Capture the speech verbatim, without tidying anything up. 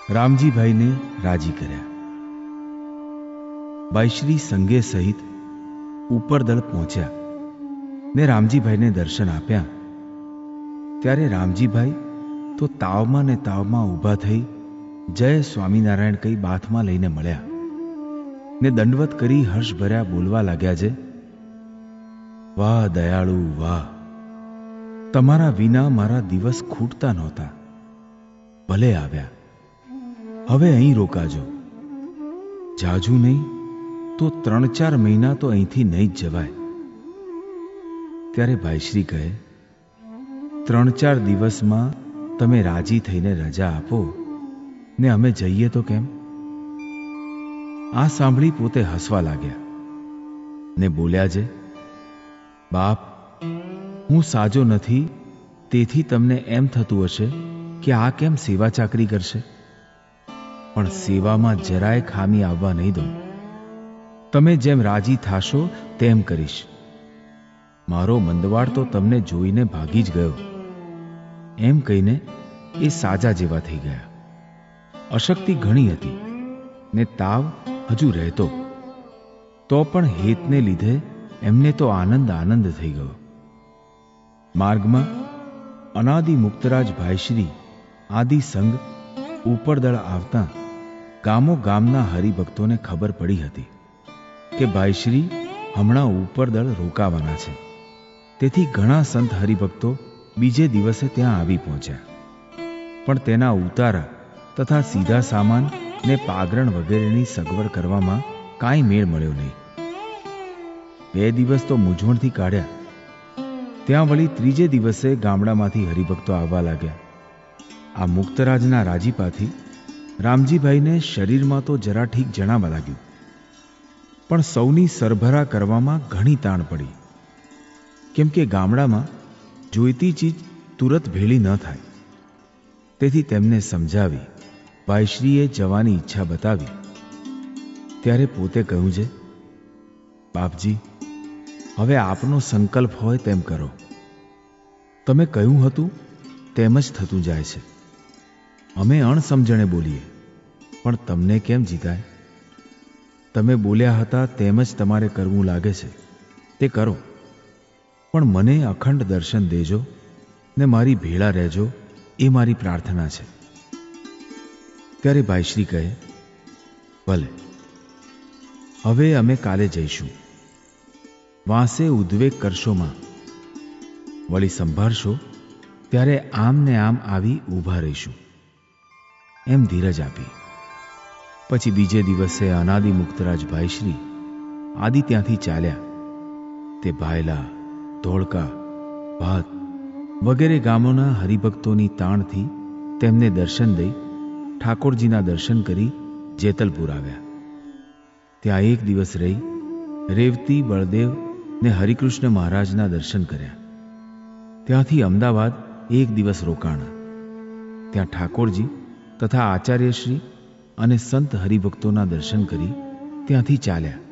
રામજીભાઈને રાજી કર્યા. બાઈશ્રી સંગે સહિત ઉપરદળ પહોંચ્યા ને રામજીભાઈને દર્શન આપ્યા. ત્યારે રામજીભાઈ તો તાવમાં ને તાવમાં ઊભા થઈ જય સ્વામિનારાયણ કઈ બાથમાં લઈને મળ્યા ને દંડવત કરી હર્ષભર્યા બોલવા લાગ્યા છે, વાહ દયાળુ વાહ, તમારા વિના મારા દિવસ ખૂટતા નહોતા. ભલે આવ્યા, હવે અહીં રોકાજો. જાજુ નહીં તો ત્રણ ચાર મહિના તો અહીંથી નહીં જ જવાય. ત્યારે ભાઈશ્રી કહે, ત્રણ ચાર દિવસમાં તમે રાજી થઈને રજા આપો ને અમે જઈએ તો કેમ? આ સાંભળી પોતે હસવા લાગ્યા ને બોલ્યા છે, બાપ, હું સાજો નથી તેથી તમને એમ થતું હશે કે આ કેમ સેવા ચાકરી કરશે, પણ સેવામાં જરાય ખામી આવવા નહીં દઉં. તમે જેમ રાજી થાશો તેમ કરીશ. મારો મંદવાડ તો તમને જોઈને ભાગી જ ગયો. એમ કહીને એ સાજા જેવા થઈ ગયા. અશક્તિ ઘણી હતી ને તાવ હજુ રહેતો, તો પણ હેતને લીધે એમને તો આનંદ આનંદ થઈ ગયો. માર્ગમાં અનાદિ મુક્તરાજ ભાઈશ્રી આદિ સંઘ ઉપરદળ આવતા ગામો ગામના હરિભક્તોને ખબર પડી હતી કે ભાઈશ્રી હમણાં ઉપરદળ રોકાવાના છે. તેથી ઘણા સંત હરિભક્તો બીજે દિવસે ત્યાં આવી પહોંચ્યા. પણ તેના ઉતારા તથા સીધા સામાન ને પાગરણ વગેરેની સગવડ કરવામાં કાંઈ મેળ મળ્યો નહીં. બે દિવસ તો મૂંઝવણથી કાઢ્યા. ત્યાં વળી ત્રીજે દિવસે ગામડામાંથી હરિભક્તો આવવા લાગ્યા. આ મુક્તરાજના રાજીપાથી રામજીભાઈને શરીરમાં તો જરા ઠીક જણાવા લાગ્યું, પણ સૌની સરભરા કરવામાં ઘણી તાણ પડી. કેમ કે ગામડામાં જોઈતી ચીજ તુરત ભેળી ન થાય. તેથી તેમને સમજાવી ભાઈશ્રીએ જવાની ઈચ્છા બતાવી. ત્યારે પોતે કહ્યું છે, બાપજી, હવે આપનો સંકલ્પ હોય તેમ કરો. તમે કહ્યું હતું તેમ જ થતું જાય છે. અમે અણસમજણે બોલીએ, પણ તમને કેમ જીતાય? તમે બોલ્યા હતા તેમ જ તમારે કરવું લાગે છે તે કરો, પણ મને અખંડ દર્શન દેજો ને મારી ભેળા રહેજો, એ મારી પ્રાર્થના છે. ત્યારે ભાઈશ્રી કહે, ભલે, હવે અમે કાલે જઈશું. વાંસે ઉદ્વેગ કરશોમાં, વળી સંભાળશો ત્યારે આમ ને આમ આવી ઊભા રહીશું. એમ ધીરજ આપી. પછી બીજે દિવસે અનાદિ મુક્તરાજ ભાઈશ્રી આદિ ત્યાંથી ચાલ્યા. તે ભાયલા, ધોળકા, ભાત વગેરે ગામોના હરિભક્તોની તાણથી તેમને દર્શન દઈ ઠાકોરજીના દર્શન કરી જેતલપુર આવ્યા. ત્યાં એક દિવસ રહી રેવતી, બળદેવ ને હરિકૃષ્ણ મહારાજના દર્શન કર્યા. ત્યાંથી અમદાવાદ એક દિવસ રોકાણા. ત્યાં ઠાકોરજી તથા આચાર્યશ્રી અને સંત હરિભક્તોના દર્શન કરી ત્યાંથી ચાલ્યા.